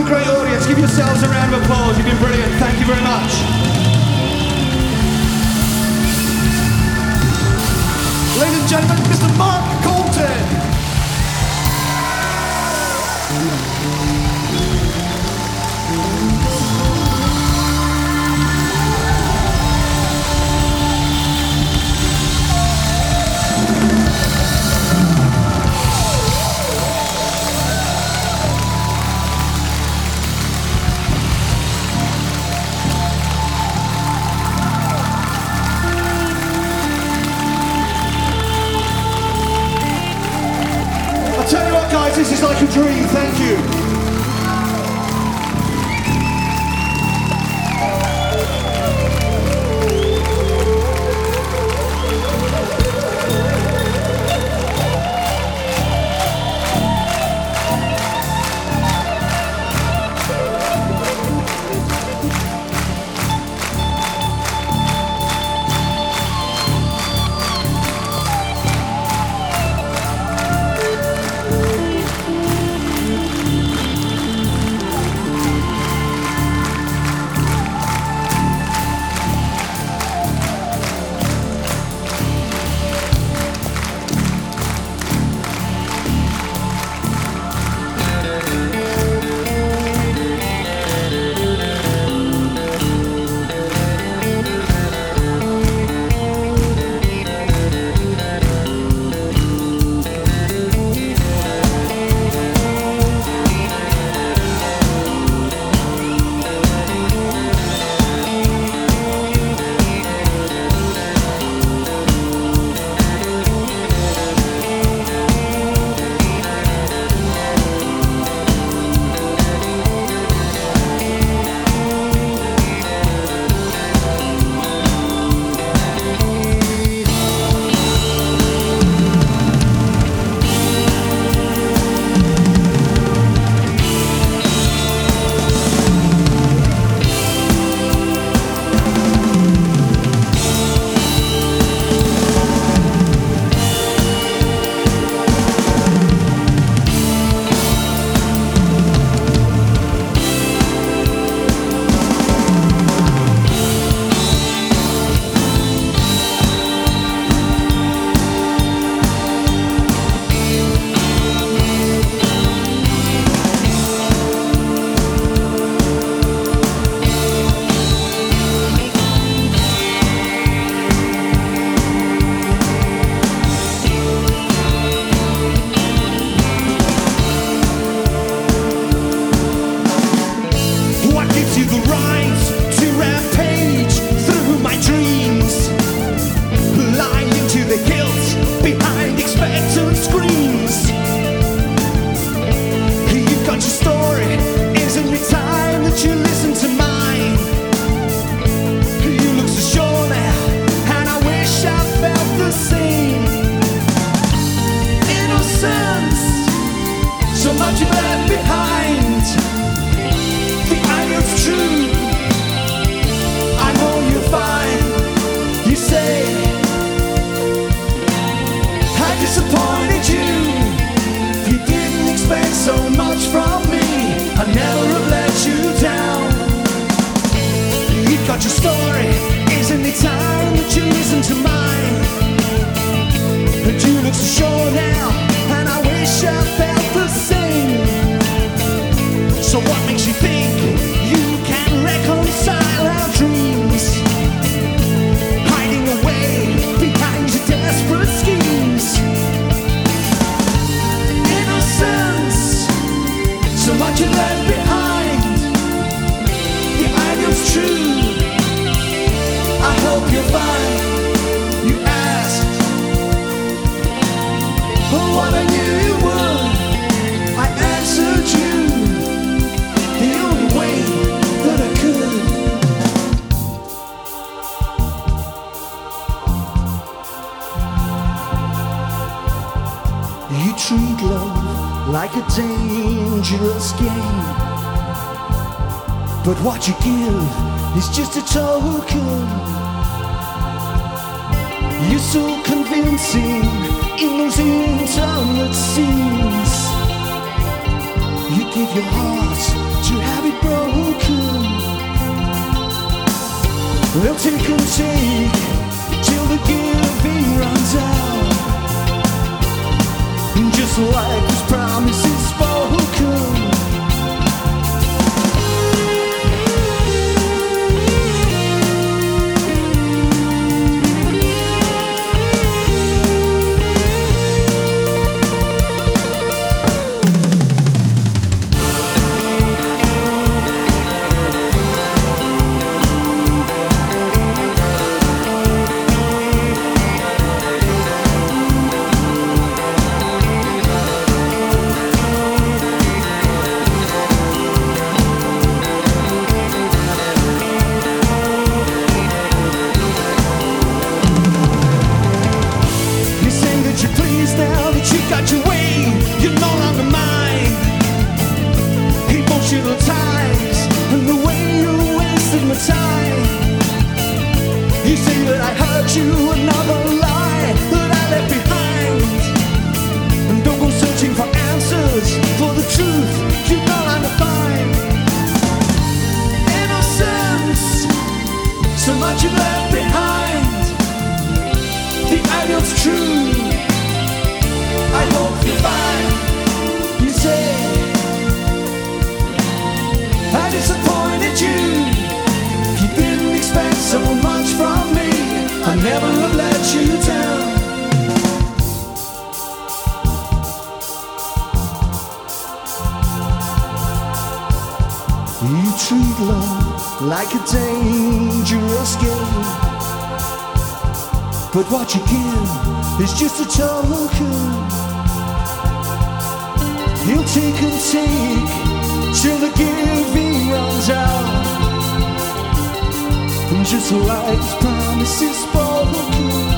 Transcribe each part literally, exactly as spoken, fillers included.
a great audience. Give yourselves a round of applause. You've been brilliant. Thank you very much. Ladies and gentlemen, Mister Mark Colton. This is like a dream, thank you. Your story is in the time that you listen to mine. And you look so sure now, and I wish I felt the same. So what makes you think you can reconcile our dreams? Hiding away behind your desperate schemes. Innocence, so much you left behind. The ideal's true, I hope you'll find. You asked, oh, what I knew you would. I answered you the only way that I could. You treat love like a dangerous game, but what you give is just a token. You're so convincing in those intimate scenes. You give your heart to They'll take and take till the giving runs out. And just like this promise is spoken, now that you got your way, you're no longer mine. Emotional ties and the way you wasted my time. You say that I hurt you, another lie that I left behind. And don't go searching for answers, for the truth you no longer find. Innocence, so much you left behind. The ideal's true, I hope you find. You say I disappointed you. You didn't expect so much from me. I never have let you down. You treat love like a dangerous game, but what you give is just a token. He'll take and take till the giving runs out. And just like his promise is spoken,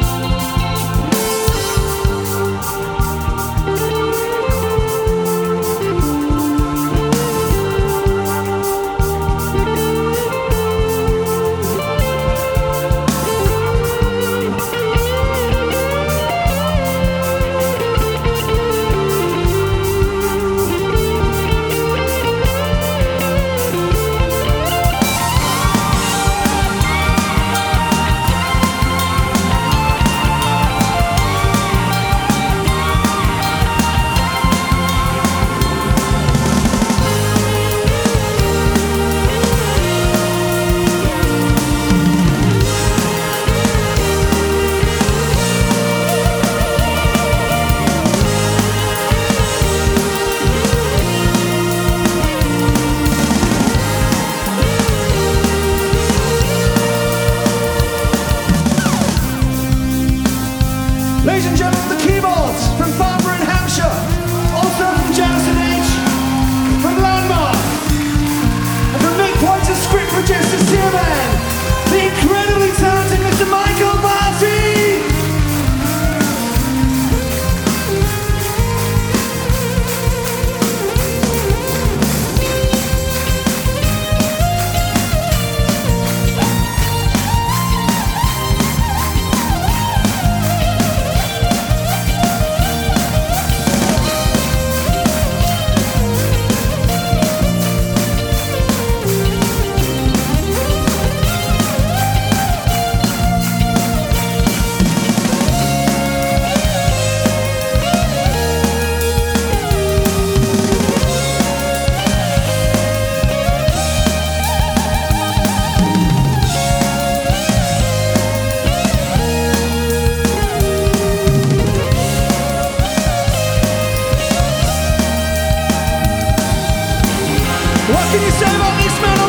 ladies and gentlemen, the keyboards from Farnborough in Hampshire, also from Janison H, from Landmark, and from Nick Pointer, script producer, Steelman, the incredibly talented Mister Michael Barty. What can you say about this man?